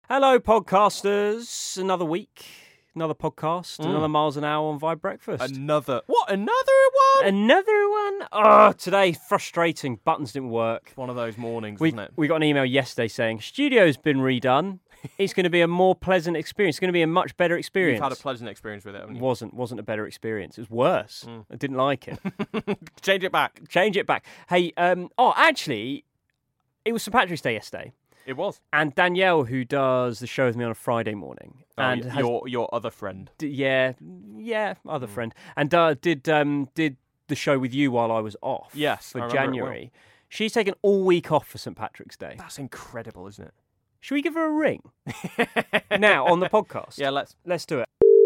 Hello, podcasters. Another week, another podcast, another Miles an Hour on Vibe Breakfast. Another one? Another one? Oh, today, frustrating. Buttons didn't work. One of those mornings, We isn't it? got an email yesterday saying, studio's been redone. It's going to be a more pleasant experience. It's going to be a much better experience. You've had a pleasant experience with it, haven't you? Wasn't a better experience. It was worse. I didn't like it. Change it back. Change it back. Hey, actually, it was St. Patrick's Day yesterday. It was. And Danielle, who does the show with me on a Friday morning, and has, your other friend. other friend, and did the show with you while I was off. Yes, I for remember it January. well. She's taken all week off for St. Patrick's Day. That's incredible, isn't it? Should we give her a ring now on the podcast? Yeah, Let's do it.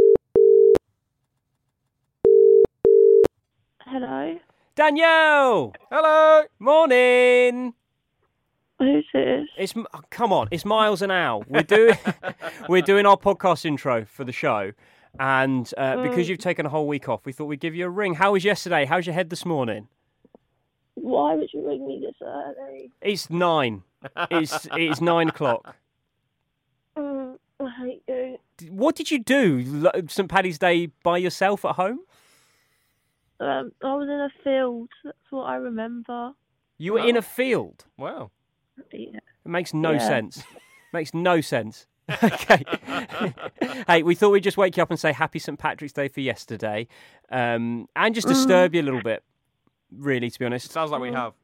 Hello. Danielle, Hello. morning. Who's this? Come on, it's Miles and Al. We're doing our podcast intro for the show, and because you've taken a whole week off, we thought we'd give you a ring. How was yesterday? How's your head this morning? Why would you ring me this early? It's 9. It's 9 o'clock. I hate you. What did you do St. Paddy's Day by yourself at home? I was in a field. That's what I remember. You were in a field. Wow. Yeah. It makes no Yeah. sense. Makes no sense. Okay. Hey, we thought we'd just wake you up and say happy St. Patrick's Day for yesterday, and just disturb you a little bit. Really, to be honest. Sounds like we have.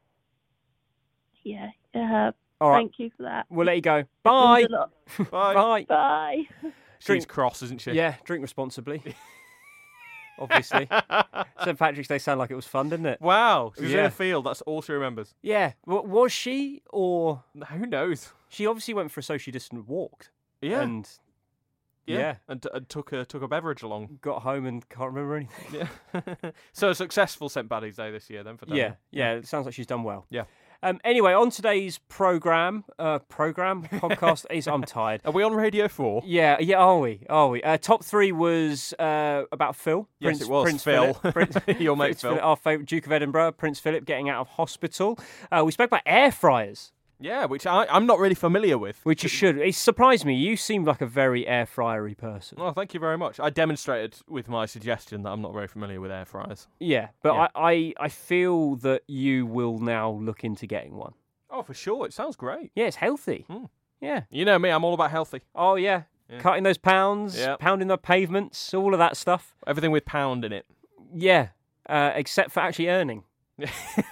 Yeah. All right. Thank you for that. We'll let you go. It Bye. means a lot. Bye. Bye. Bye. She's cross, isn't she? Yeah, drink responsibly. Obviously. St. Patrick's Day sounded like it was fun, didn't it? Wow. She was in Yeah. a field. That's all she remembers. Yeah. Was she, or Who knows? she obviously went for a socially distant walk Yeah. and yeah, And took a beverage along. got home and can't remember anything. Yeah. So a successful St. Paddy's Day this year then for Daniel. Yeah. It sounds like she's done well. Yeah. Anyway, on today's podcast, I'm tired. Are we on Radio 4? Yeah, are we? Top 3 was about Phil. Yes, it was. Phil. Philip. Your mate Prince Phil. Philip, our favourite Duke of Edinburgh, Prince Philip, getting out of hospital. We spoke about air fryers, Yeah, which I'm not really familiar with. which you should. It surprised me. You seem like a very air fryery person. Oh, thank you very much. I demonstrated with my suggestion that I'm not very familiar with air fryers. Yeah, but Yeah. I feel that you will now look into getting one. Oh, for sure. It sounds great. Yeah, it's healthy. Yeah. You know me, I'm all about healthy. Oh, yeah. Yeah. Cutting those pounds, Yeah. pounding the pavements, all of that stuff. Everything with pound in it. Yeah, except for actually earning. Yeah,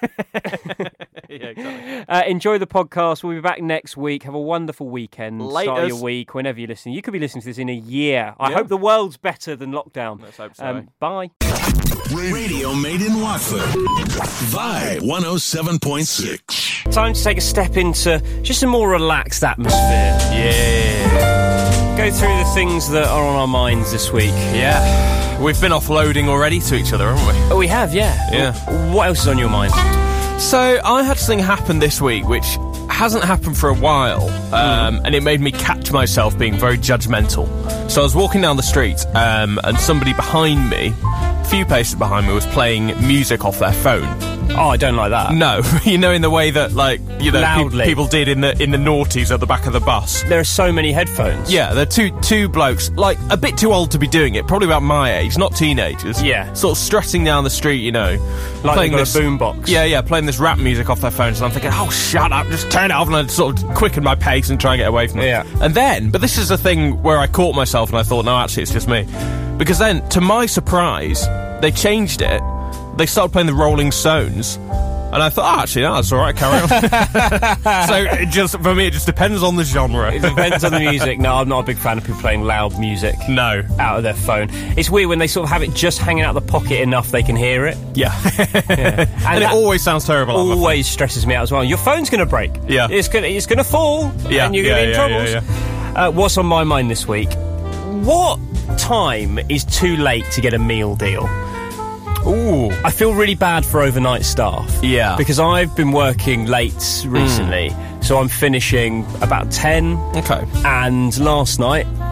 exactly. Enjoy the podcast. We'll be back next week. Have a wonderful weekend. Start of your Laters. week, whenever you're listening. You could be listening to this in a year. I Yeah. hope the world's better than lockdown. Let's hope so. Bye. Radio made in Watford. Vibe 107.6. Time to take a step into just a more relaxed atmosphere. Yeah. Go through the things that are on our minds this week. Yeah. We've been offloading already to each other, haven't we? Oh, we have, yeah. Yeah. What else is on your mind? So I had something happen this week which hasn't happened for a while, and it made me catch myself being very judgmental. So I was walking down the street, and somebody behind me, a few paces behind me, was playing music off their phone. Oh, I don't like that. No, you know, in the way that, like, you know, Loudly. people did in the noughties at the back of the bus. There are so many headphones. Yeah, they're two blokes, like, a bit too old to be doing it, probably about my age, not teenagers. Yeah. Sort of strutting down the street, you know. Like playing they've got a boombox. Yeah, playing this rap music off their phones, and I'm thinking, oh, shut up, just turn it off, and I'd sort of quicken my pace and try and get away from it. Yeah. And then, but this is the thing where I caught myself, and I thought, no, actually, it's just me. Because then, to my surprise, they changed it. They started playing the Rolling Stones. And I thought, actually, no, that's all right, carry on. So, for me, it just depends on the genre. It depends on the music. No, I'm not a big fan of people playing loud music No. out of their phone. It's weird when they sort of have it just hanging out the pocket enough they can hear it. Yeah. And And it that always sounds terrible. on my phone. always stresses me out as well. Your phone's going to break. Yeah. It's going to fall. Yeah, And you're going to be in yeah, troubles. What's on my mind this week? What time is too late to get a meal deal? Ooh. I feel really bad for overnight staff. Yeah. Because I've been working late recently, so I'm finishing about 10. Okay. And last night,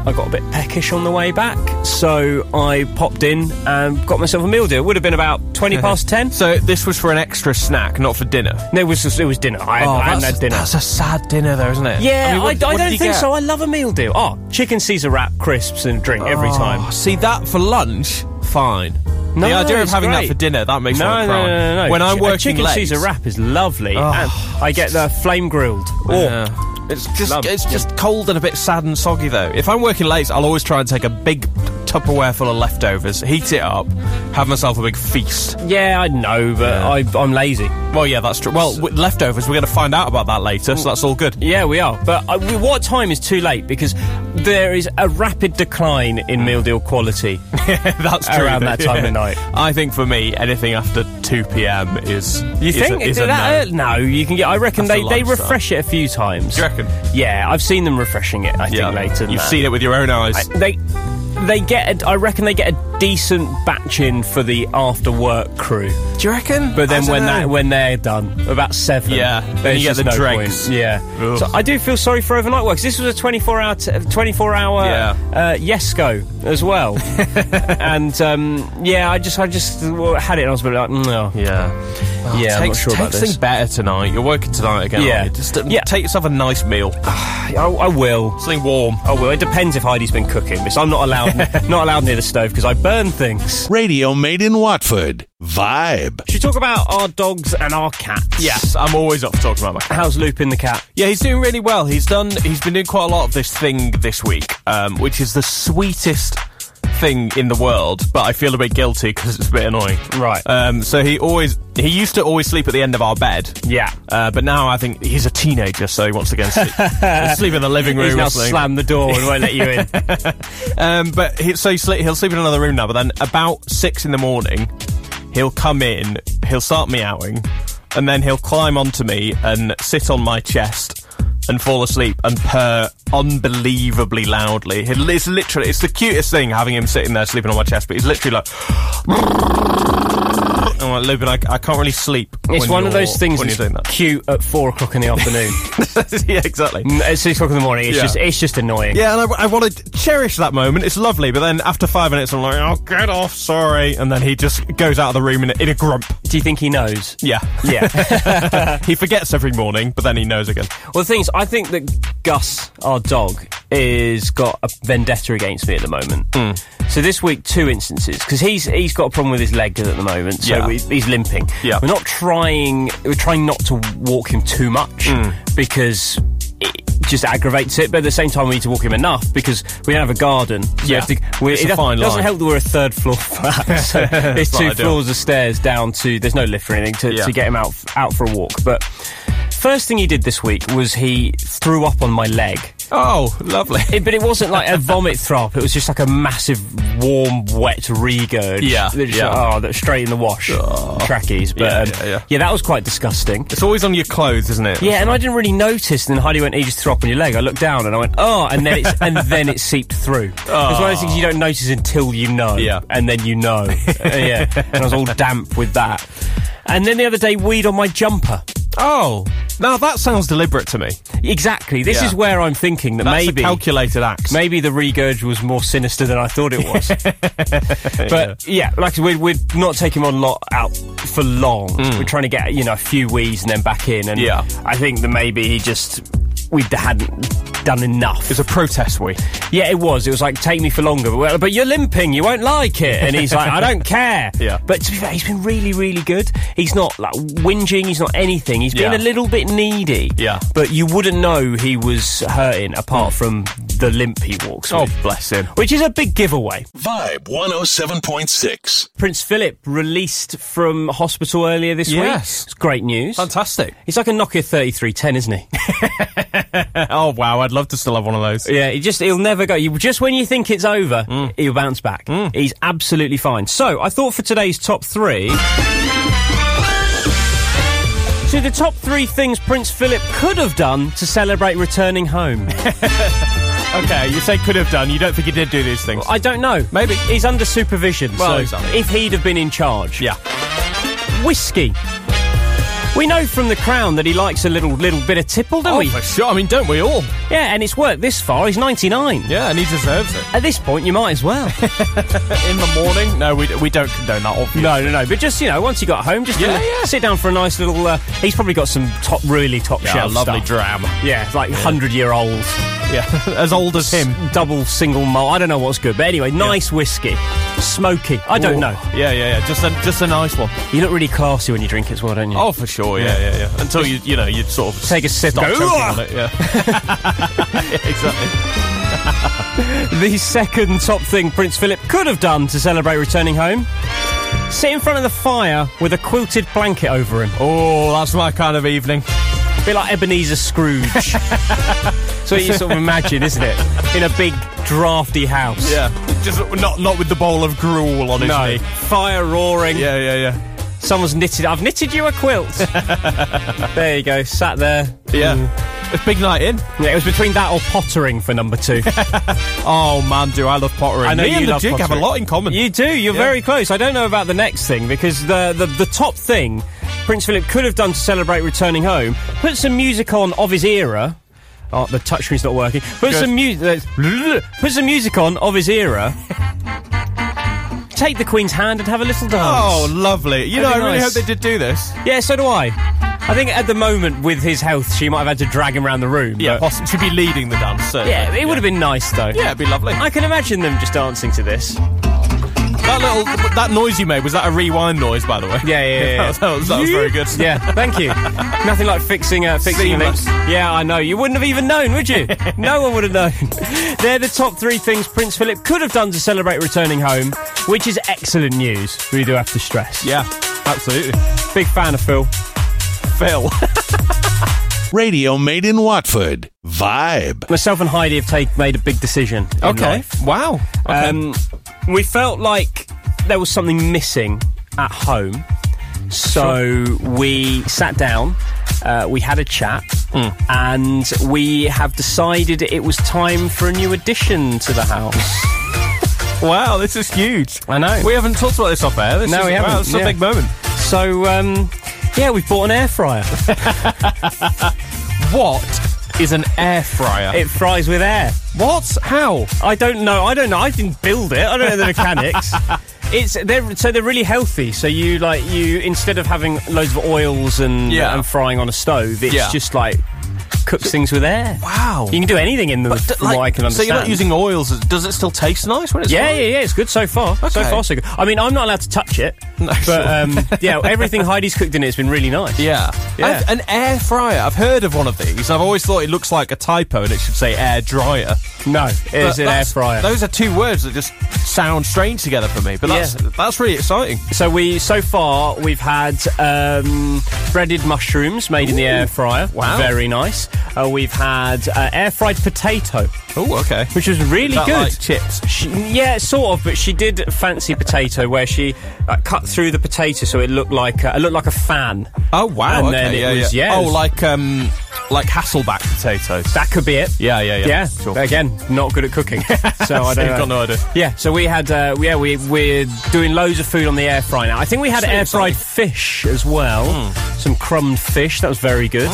I got a bit peckish on the way back, so I popped in and got myself a meal deal. It would have been about 20 past 10. So this was for an extra snack, not for dinner? No, it was dinner. I hadn't had dinner. That's a sad dinner, though, isn't it? Yeah, I don't did you think get? so. I love a meal deal. Oh, chicken Caesar wrap, crisps and drink every time. See, that for lunch, fine. No, the idea of it's having that great. for dinner, that makes me want to cry. No. When I'm A working chicken late... Caesar wrap is lovely. Oh. And I get the flame grilled. Yeah. It's just cold and a bit sad and soggy, though. If I'm working late, I'll always try and take a big Tupperware full of leftovers, heat it up, have myself a big feast. Yeah, I know, but I'm lazy. Well, yeah, that's true. Well, with leftovers, we're going to find out about that later, so that's all good. Yeah, we are. But what time is too late? Because there is a rapid decline in meal deal quality. That's true. Around that time of night. I think for me, anything after 2 p.m. is You think? is a that no. No, you can get... I reckon After they lunchtime. refresh it a few times. Do you reckon? Yeah, I've seen them refreshing it, I think, later than You've that. seen it with your own eyes. They get... I reckon they get a decent batch in for the after-work crew. Do you reckon? But then when they're done, about 7, Yeah, there's then you get just the no dregs. point. Yeah. Ugh. So I do feel sorry for overnight workers. This was a 24-hour Yesco as well. And I just had it and I was a bit like, no. Yeah. Yeah, I'm not sure about Take this. something better tonight. You're working tonight again, Yeah. aren't you? Just Yeah. take yourself a nice meal. I will. Something warm. I will. It depends if Heidi's been cooking, because I'm not allowed near the stove because I burn things. Radio Made in Watford. Vibe. Should we talk about our dogs and our cats? Yes, I'm always up for talking about my cat. How's Lupin the cat? Yeah, he's doing really well. He's been doing quite a lot of this thing this week, which is the sweetest thing in the world, but I feel a bit guilty because it's a bit annoying. Right. So he used to always sleep at the end of our bed. Yeah. But now I think he's a teenager, so he wants to go and sleep. He'll sleep in the living room. He's now or something. slammed the door and won't let you in. But he'll sleep in another room now, but then about 6 in the morning, he'll come in, he'll start meowing, and then he'll climb onto me and sit on my chest and fall asleep and purr unbelievably loudly. It's the cutest thing having him sitting there sleeping on my chest, but he's literally like... I'm like, Lupin, I can't really sleep. It's one of those things when that's you're doing that. cute at 4 o'clock in the afternoon. Yeah, exactly. At 6 o'clock in the morning, it's just annoying. Yeah, and I want to cherish that moment. It's lovely, but then after 5 minutes, I'm like, oh, get off, sorry. And then he just goes out of the room in a grump. Do you think he knows? Yeah. Yeah. He forgets every morning, but then he knows again. Well, the thing is, I think that Gus, our dog, is got a vendetta against me at the moment. So this week, 2 instances, because he's got a problem with his leg at the moment, so Yeah. he's limping. Yeah. We're trying not to walk him too much, because it just aggravates it, but at the same time we need to walk him enough because we don't have a garden. So Yeah. It's a fine it doesn't line. help that we're a 3rd floor flat, so there's not 2 ideal. floors of stairs down to, there's no lift or anything to get him out for a walk. But first thing he did this week was he threw up on my leg. Oh, lovely. But it wasn't like a vomit throw up. It was just like a massive, warm, wet regurge. Yeah, That just, yeah. that's straight in the wash. Trackies. But Yeah. That was quite disgusting. It's always on your clothes, isn't it? Yeah, and I didn't really notice. And then Heidi went, "He just threw up on your leg." I looked down and I went, "Oh!" And then it seeped through. It's one of those things you don't notice until you know. Yeah. And then you know. Yeah. And I was all damp with that. And then the other day, weed on my jumper. Oh, now that sounds deliberate to me. Exactly. This Yeah. is where I'm thinking that That's maybe a calculated act. maybe the regurge was more sinister than I thought it was. But yeah, like we're not taking him on lot out for long. We're trying to get a few wees and then back in. And Yeah. I think that maybe we hadn't done enough. It's a protest wee. Yeah, it was. It was like, take me for longer. But you're limping. You won't like it. And he's like, I don't care. Yeah. But to be fair, he's been really, really good. He's not like whinging. He's not anything. He's been Yeah. a little bit needy. Yeah. But you wouldn't know he was hurting apart from the limp he walks Oh, with. bless him. Which is a big giveaway. Vibe 107.6. Prince Philip released from hospital earlier this week. Yes. It's great news. Fantastic. He's like a Nokia 3310, isn't he? Oh, wow, I'd love to still have one of those. Yeah, he'll never go. Just when you think it's over, he'll bounce back. He's absolutely fine. So, I thought for today's top 3... So the top 3 things Prince Philip could have done to celebrate returning home. Okay, you say could have done. You don't think he did do these things? I don't know. Maybe. He's under supervision, Well, so exactly. if he'd have been in charge. Yeah. Whiskey. We know from The Crown that he likes a little bit of tipple, don't we? For sure. I mean, don't we all? Yeah, and it's worked this far. He's 99. Yeah, and he deserves it. At this point, you might as well. In the morning? No, we don't condone that, obviously. No. But just, once you got home, just sit down for a nice little... he's probably got some really top shelf lovely stuff. dram. Yeah, like 100-year-old. Yeah, as old as him. Double, single malt. I don't know what's good. But anyway, nice whiskey. Smoky. I don't know. Yeah. Just a nice one. You look really classy when you drink it as well, don't you? Oh, for sure, yeah. Until you'd sort of... Take a sip. Stop Go, choking on it, yeah. Yeah, exactly. The second top thing Prince Philip could have done to celebrate returning home: sit in front of the fire with a quilted blanket over him. Oh, that's my kind of evening. A bit like Ebenezer Scrooge. So you sort of imagine, isn't it? In a big, drafty house. Yeah. Just not with the bowl of gruel on his knee. Fire roaring. Yeah. Someone's knitted... I've knitted you a quilt. There you go, sat there. Yeah. It's a big night in. Yeah, it was between that or pottering for number 2. Oh, man, do I love pottering. I know Me you and the love jig pottering. have a lot in common. You do, you're very close. I don't know about the next thing, because the top thing Prince Philip could have done to celebrate returning home: put some music on of his era. Oh, the touchscreen's not working. Put some music on of his era. Take the Queen's hand and have a little dance. Oh, lovely. I really nice. hope they did do this. Yeah, so do I. I think at the moment, with his health, she might have had to drag him around the room. Yeah, but possibly. She'd be leading the dance, certainly. yeah, it would have been nice, though. Yeah, it'd be lovely. I can imagine them just dancing to this. That noise you made, was that a rewind noise, by the way? Yeah. That was very good. Yeah, thank you. Nothing like fixing a link. Seamless. Yeah, I know. You wouldn't have even known, would you? No one would have known. They're the top 3 things Prince Philip could have done to celebrate returning home, which is excellent news, we do have to stress. Yeah, absolutely. Big fan of Phil. Radio made in Watford. Vibe. Myself and Heidi have made a big decision in life. Wow. Okay. We felt like there was something missing at home, so we sat down, we had a chat, and we have decided it was time for a new addition to the house. Wow, this is huge. I know. We haven't talked about this off air. We haven't. Wow, it's a big moment. So, we've bought an air fryer. What is an air fryer? It fries with air. What? How? I don't know. I didn't build it. I don't know the mechanics. They're really healthy. So you instead of having loads of oils and frying on a stove, it's just like cooks things with air. Wow. You can do anything in them, from what I can understand. So you're not using oils. Does it still taste nice when it's fried? Yeah, it's good so far. Okay. So far, so good. I mean, I'm not allowed to touch it. No, but, everything Heidi's cooked in it has been really nice. Yeah. An air fryer. I've heard of one of these. I've always thought it looks like a typo and it should say air dryer. No, it's an air fryer. Those are 2 words that just sound strange together for me. But that's really exciting. So far we've had breaded mushrooms made in the air fryer. Wow. Very nice. We've had air fried potato. Oh, okay. Which was really good. Like chips? Sort of, but she did fancy potato where she cut through the potato so it looked like a fan. Oh, wow. And okay, then it was. Oh, like Hasselback potatoes. That could be it. Yeah. Sure. Again, not good at cooking, so I don't know. Got no idea. Yeah, so we had we're doing loads of food on the air fry now. I think we had air fried fish as well. Some crumbed fish. That was very good.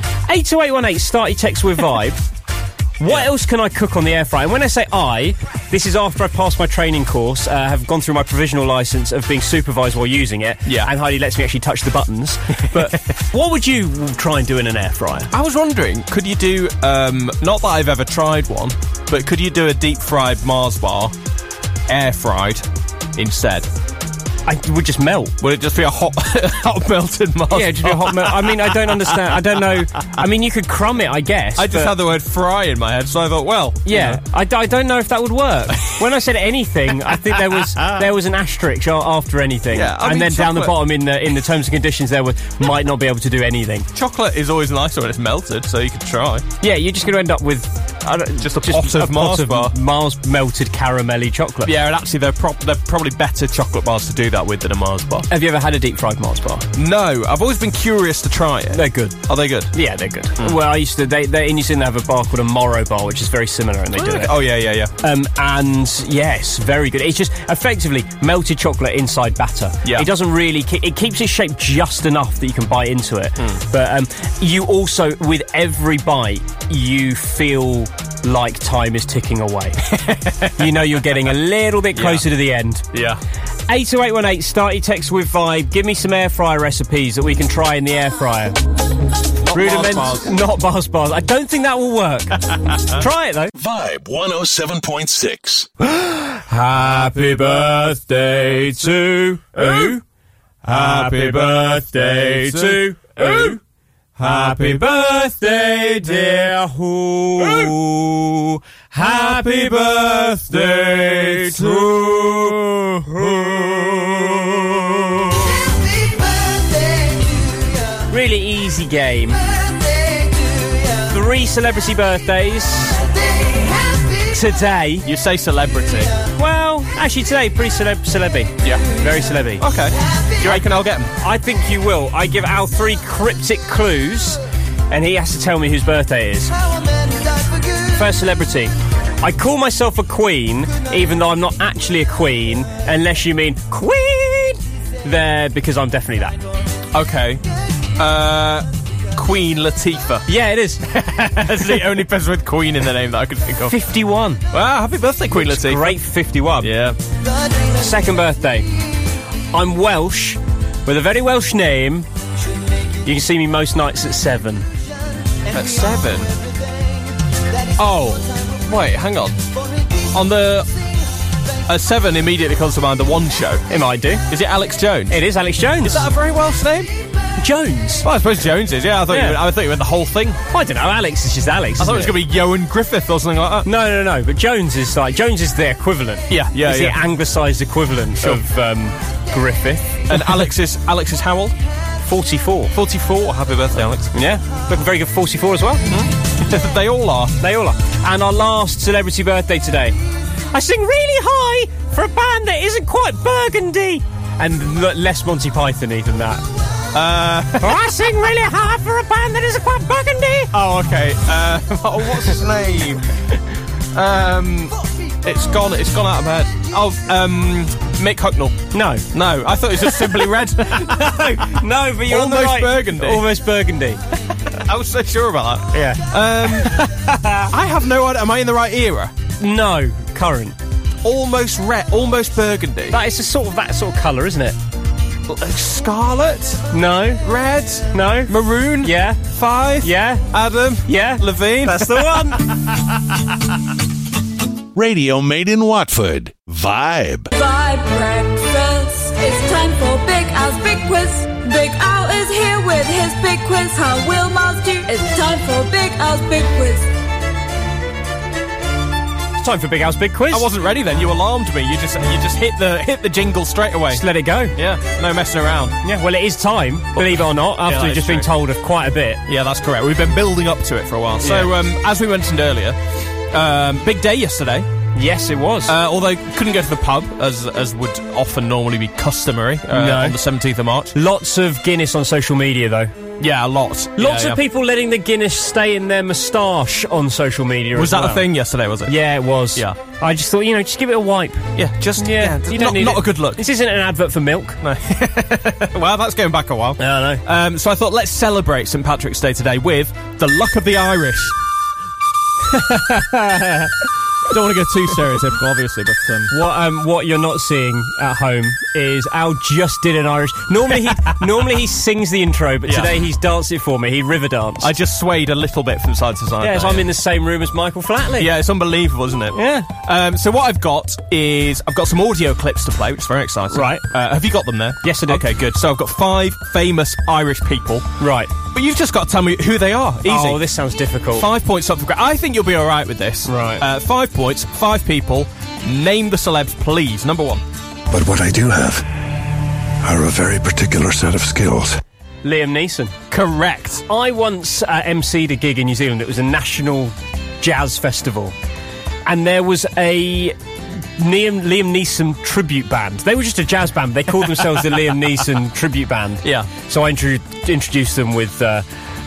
82818, start your text with Vibe. What else can I cook on the air fryer? And when I say this is after I passed my training course, have gone through my provisional licence of being supervised while using it, and Heidi lets me actually touch the buttons. But what would you try and do in an air fryer? I was wondering, could you do, not that I've ever tried one, but could you do a deep-fried Mars bar, air-fried, instead? I would just melt. Would it just be a hot melted Mars bar? Yeah, just be a hot melt. I mean, I don't understand. I don't know. I mean, you could crumb it, I guess. I just had the word fry in my head, so I thought, well... Yeah, I don't know if that would work. When I said anything, I think there was an asterisk after anything. Yeah, and then down the bottom in the terms and conditions there was might not be able to do anything. Chocolate is always nicer when it's melted, so you could try. Yeah, you're just going to end up with Just a pot of Mars bar. Mars melted caramelly chocolate. Yeah, and actually they're probably better chocolate bars to do that with than a Mars bar. Have you ever had a deep fried Mars bar? No, I've always been curious to try it. They're good. Are they good? Yeah, they're good. Well, I used to. They in New Zealand have a bar called a Morrow bar, which is very similar, and they do it. Oh yeah. And yes, very good. It's just effectively melted chocolate inside batter. Yeah. It doesn't really. It keeps its shape just enough that you can bite into it. But you also, with every bite, you feel like time is ticking away. You know you're getting a little bit closer to the end. Yeah. 82818, start your text with Vibe. Give me some air fryer recipes that we can try in the air fryer. Not Mars bars. I don't think that will work. Try it though. Vibe 107.6. Happy birthday to you. Happy birthday to you. Happy birthday, dear Who. Happy birthday to you. Really easy game. 3 celebrity birthdays today. You say celebrity. Well, actually today, pretty celebby. Yeah. Very celebby. Okay. Do you reckon I'll get them? I think you will. I give Al 3 cryptic clues, and he has to tell me whose birthday it is. First celebrity. I call myself a queen, even though I'm not actually a queen, unless you mean queen. There, because I'm definitely that. Okay. Queen Latifah. Yeah, it is. That's the only person with Queen in the name that I could think of. 51. Wow, happy birthday, Queen Latifah. Great for 51. Yeah. Second birthday. I'm Welsh, with a very Welsh name. You can see me most nights at 7. At 7? Oh, wait, hang on. On the... 7 immediately comes to mind, the One Show. It might do. Is it Alex Jones? It is Alex Jones. Is that a very Welsh name? Jones? Well, I suppose Jones is, yeah. I thought you meant the whole thing. I don't know, Alex is just Alex. I thought it was going to be Ioan Griffith or something like that. No, but Jones is the equivalent. Yeah. He's the anglicised equivalent of Griffith. And Alex is how old? 44. 44. Happy birthday, Alex. Yeah, looking very good. 44 as well. Mm-hmm. They all are. And our last celebrity birthday today. I sing really high for a band that isn't quite burgundy. And less Monty Python-y than that. I sing really high for a band that isn't quite burgundy. Oh, okay. What's his name? It's gone out of my head. Oh, Mick Hucknall. No, I thought it was just simply red. no, but you're almost right. burgundy. Almost burgundy. I was so sure about that. Yeah. I have no idea. Am I in the right era? No, current. Almost red, almost burgundy. That is that sort of colour, isn't it? Scarlet? No. Red? No. Maroon? Yeah. 5? Yeah. Adam? Yeah. Levine? That's the one. Radio made in Watford. Vibe. Vibe breakfast. It's time for Big Al's Big Quiz. Big Al is here with his big quiz. How will Mars do? It's time for Big Al's Big Quiz. Time for Big Al's Big Quiz. I wasn't ready then. You alarmed me. You just hit the jingle straight away. Just let it go. Yeah, no messing around. Yeah, well, it is time, believe it or not, after we've just been told of quite a bit. Yeah, that's correct. We've been building up to it for a while. So, as we mentioned earlier, big day yesterday. Yes, it was. Although couldn't go to the pub, as would often normally be customary on the 17th of March. Lots of Guinness on social media, though. Yeah, lots. Lots of people letting the Guinness stay in their moustache on social media. Was that a thing yesterday, was it? Yeah, it was. Yeah. I just thought, just give it a wipe. Yeah, you don't need not it. a good look. This isn't an advert for milk. No. Well, that's going back a while. I know. So I thought, let's celebrate St. Patrick's Day today with the luck of the Irish. Don't want to go too stereotypical, obviously, but what you're not seeing at home is Al just did an Irish. Normally he sings the intro, but today he's danced it for me. He river danced. I just swayed a little bit from side to side. Yeah, so I'm in the same room as Michael Flatley. Yeah, it's unbelievable, isn't it? Yeah. So what I've got some audio clips to play, which is very exciting. Right. Have you got them there? Yes, I do. Okay, good. So I've got 5 famous Irish people. Right. But you've just got to tell me who they are. Easy. Oh, this sounds difficult. 5 points up for grabs. I think you'll be all right with this. Right. 5 points, 5 people. Name the celebs, please. Number 1. But what I do have are a very particular set of skills. Liam Neeson. Correct. I once MC'd a gig in New Zealand. It was a national jazz festival, and there was a Liam Neeson tribute band. They were just a jazz band. They called themselves the Liam Neeson tribute band. Yeah. So I introduced them with they'll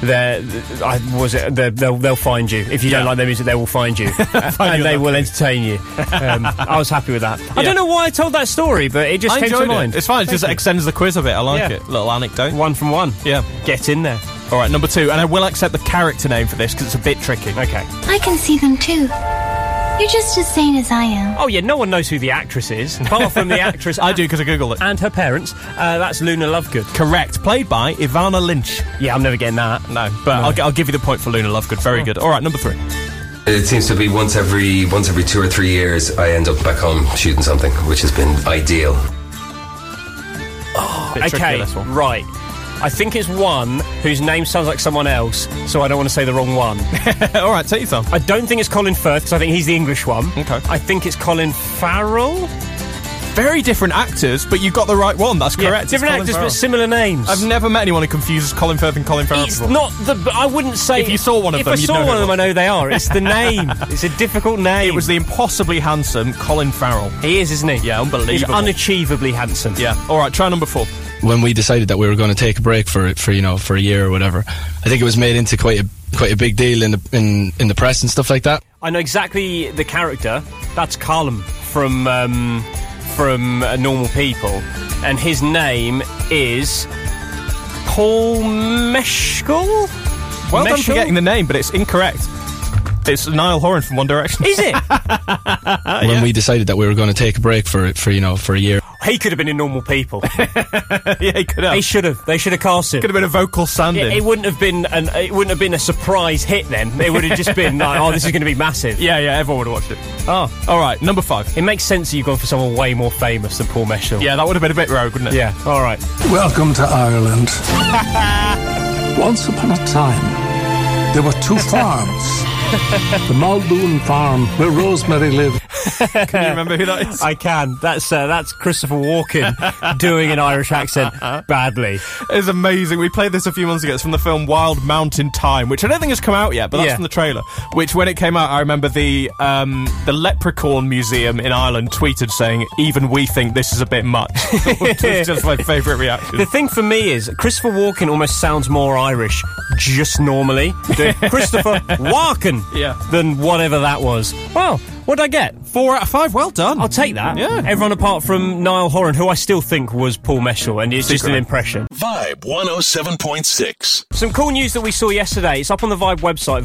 find you. If you don't like their music, they will find you. And they will entertain you. I was happy with that. I don't know why I told that story, but it just came to mind. It's fine. It just extends the quiz a bit. I like it. Little anecdote. 1 from 1. Yeah. Get in there. All right, number 2. And I will accept the character name for this because it's a bit tricky. Okay. I can see them too. You're just as sane as I am. Oh, yeah, no one knows who the actress is, apart from the actress. I do, because I googled it. And her parents. That's Luna Lovegood. Correct. Played by Ivana Lynch. Yeah, I'm never getting that. No, but I'll give you the point for Luna Lovegood. Very good. All right, number 3. It seems to be once every 2 or 3 years I end up back home shooting something, which has been ideal. Okay, this one. right. I think it's one whose name sounds like someone else, so I don't want to say the wrong one. All right, take your time. I don't think it's Colin Firth, because I think he's the English one. Okay. I think it's Colin Farrell. Very different actors, but you got the right one. That's correct. Yeah, different actors, but similar names. I've never met anyone who confuses Colin Firth and Colin Farrell. It's not the... I wouldn't say... If you saw one of them, If I saw one of them, I know who they are. It's the name. It's a difficult name. It was the impossibly handsome Colin Farrell. He is, isn't he? Yeah, unbelievable. He's unachievably handsome. Yeah. All right, try number 4. When we decided that we were going to take a break for a year or whatever, I think it was made into quite a big deal in the press and stuff like that. I know exactly the character. That's Callum from Normal People, and his name is Paul Mescal. Well done for getting the name, but it's incorrect. It's Niall Horan from One Direction. Is it? When we decided that we were going to take a break for a year. He could have been in Normal People. Yeah, he could have. He should have. They should have cast him. Could have been a vocal stand-in. It wouldn't have been a surprise hit then. It would have just been like, oh, this is going to be massive. Yeah, everyone would have watched it. Oh, all right, number 5. It makes sense that you've gone for someone way more famous than Paul Mescal. Yeah, that would have been a bit rogue, wouldn't it? Yeah. All right. Welcome to Ireland. Once upon a time, there were 2 farms. The Muldoon Farm, where Rosemary lived. Can you remember who that is? I can. That's Christopher Walken doing an Irish accent badly. It's amazing. We played this a few months ago. It's from the film Wild Mountain Thyme, which I don't think has come out yet, but that's from the trailer. Which, when it came out, I remember the Leprechaun Museum in Ireland tweeted saying, "Even we think this is a bit much." Which was just my favourite reaction. The thing for me is Christopher Walken almost sounds more Irish just normally. Christopher Walken than whatever that was. Well, what'd I get? 4 out of 5. Well done. I'll take that. Yeah. Everyone apart from Niall Horan, who I still think was Paul Mescal, and it's just an impression. Vibe 107.6. Some cool news that we saw yesterday. It's up on the Vibe website,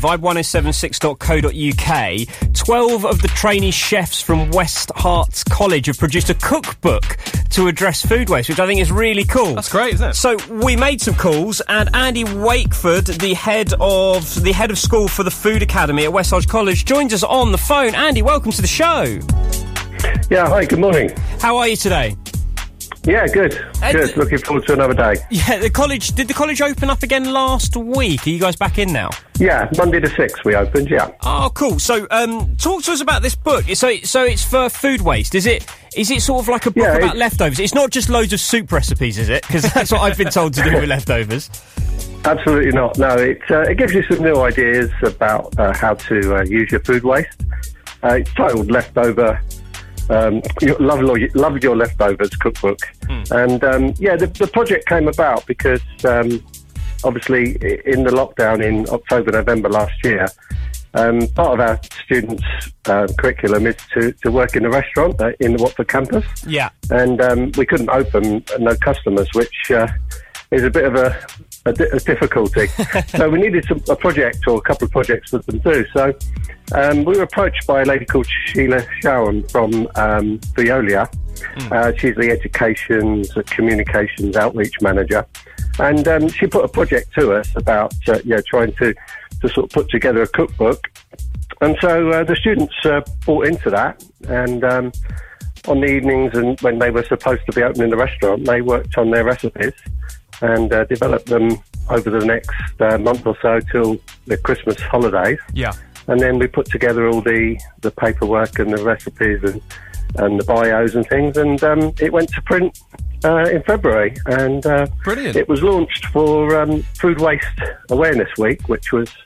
vibe1076.co.uk. 12 of the trainee chefs from West Herts College have produced a cookbook to address food waste, which I think is really cool. That's great, isn't it? So we made some calls, and Andy Wakeford, the head of school for the Food Academy at West Herts College, joins us on the phone. Andy, welcome to the show. Yeah, hi, good morning. How are you today? Yeah, good. Good. Looking forward to another day. Yeah, did the college open up again last week? Are you guys back in now? Yeah, Monday the 6th we opened, yeah. Oh, cool. So, talk to us about this book. So it's for food waste. Is it sort of like a book about leftovers? It's not just loads of soup recipes, is it? Because that's what I've been told to do with leftovers. Absolutely not. No, it gives you some new ideas about how to use your food waste. It's titled Leftover. Love Your Leftovers cookbook. And the project came about because obviously in the lockdown in October, November last year, part of our students' curriculum is to work in a restaurant in the Watford campus. Yeah. And we couldn't open, no customers, which is a bit of a difficulty. So we needed a project or a couple of projects for them to do. So we were approached by a lady called Sheila Showen from Veolia. She's the communications outreach manager. And she put a project to us about trying to sort of put together a cookbook. And so the students bought into that. And on the evenings and when they were supposed to be opening the restaurant, they worked on their recipes and developed them over the next month or so till the Christmas holidays. Yeah. And then we put together all the paperwork and the recipes and the bios and things, and it went to print in February. And brilliant. It was launched for Food Waste Awareness Week, which was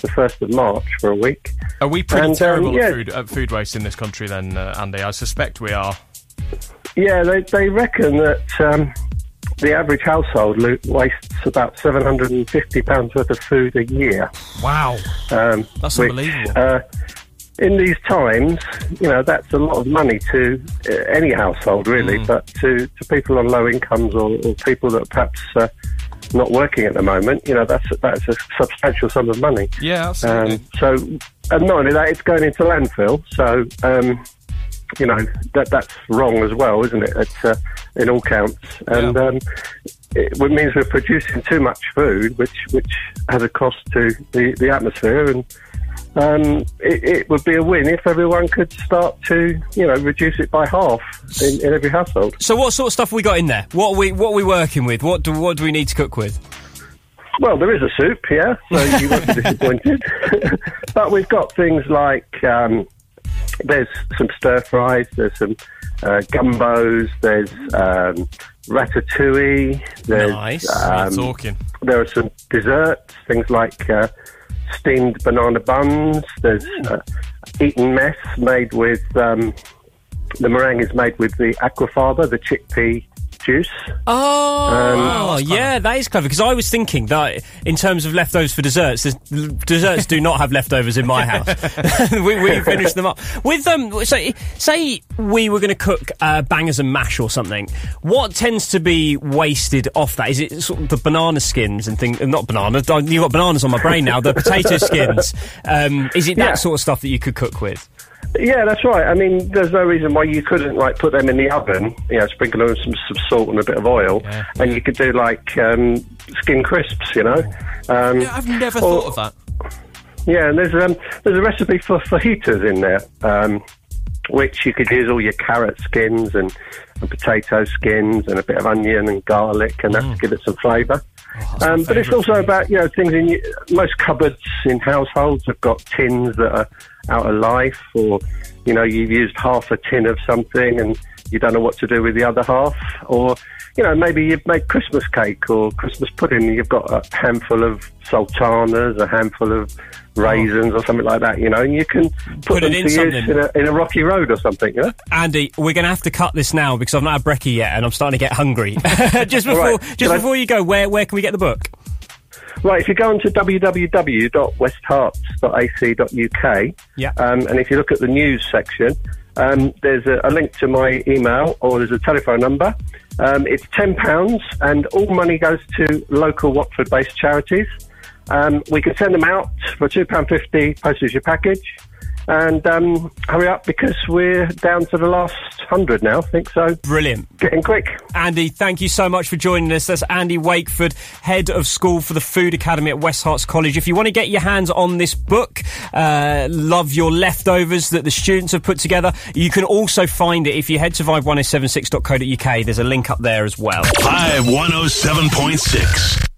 the 1st of March for a week. Are we pretty terrible yeah. at food waste in this country then, Andy? I suspect we are. Yeah, they reckon that the average household wastes about £750 worth of food a year. Wow. That's unbelievable. In these times, that's a lot of money to any household, really, but to people on low incomes or people that are perhaps not working at the moment, that's a substantial sum of money. Yeah, absolutely. And not only that, it's going into landfill, so that's wrong as well, isn't it? It's in all counts, and it means we're producing too much food, which has a cost to the atmosphere, and it would be a win if everyone could start to reduce it by half in every household. So what sort of stuff have we got in there? What are we working with? What do we need to cook with? Well, there is a soup, yeah, so you won't be disappointed. But we've got things like there's some stir fries, there's some gumbos, there's ratatouille, there's nice. Talking. There are some desserts, things like steamed banana buns. There's Eton mess made with the meringue is made with the aquafaba, the chickpea juice. Yeah, that is clever, because I was thinking that in terms of leftovers for desserts, desserts do not have leftovers in my house. we finish them up with so say we were going to cook bangers and mash or something. What tends to be wasted off that? Is it sort of the banana skins and things? Not bananas. You've got bananas on my brain now. The potato skins. Is it that sort of stuff that you could cook with? Yeah, that's right. I mean, there's no reason why you couldn't put them in the oven, sprinkle them with some salt and a bit of oil, and you could do skin crisps, I've never thought of that. Yeah, and there's a recipe for fajitas in there, which you could use all your carrot skins and potato skins and a bit of onion and garlic, and that to give it some flavour. But it's also about things in most cupboards in households have got tins that are out of life, or you've used half a tin of something and you don't know what to do with the other half, or maybe you've made Christmas cake or Christmas pudding and you've got a handful of sultanas, a handful of raisins or something like that, and you can put them to use in a rocky road or something. Andy, we're going to have to cut this now because I've not had brekkie yet and I'm starting to get hungry. Before you go, where can we get the book? Right, if you go onto www.westharts.ac.uk, and if you look at the news section, there's a link to my email, or there's a telephone number. It's £10, and all money goes to local Watford-based charities. We can send them out for £2.50 postage package. And hurry up, because we're down to the last 100 now, I think so. Brilliant. Getting quick. Andy, thank you so much for joining us. That's Andy Wakeford, Head of School for the Food Academy at West Harts College. If you want to get your hands on this book, Love Your Leftovers, that the students have put together, you can also find it if you head to vibe1076.co.uk. There's a link up there as well. Vibe 107.6.